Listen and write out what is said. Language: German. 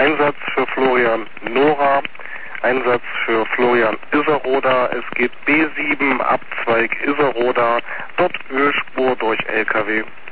Einsatz für Florian Nora, Einsatz für Florian Iserroda. Es geht B7, Abzweig Iserroda, dort Ölspur durch LKW.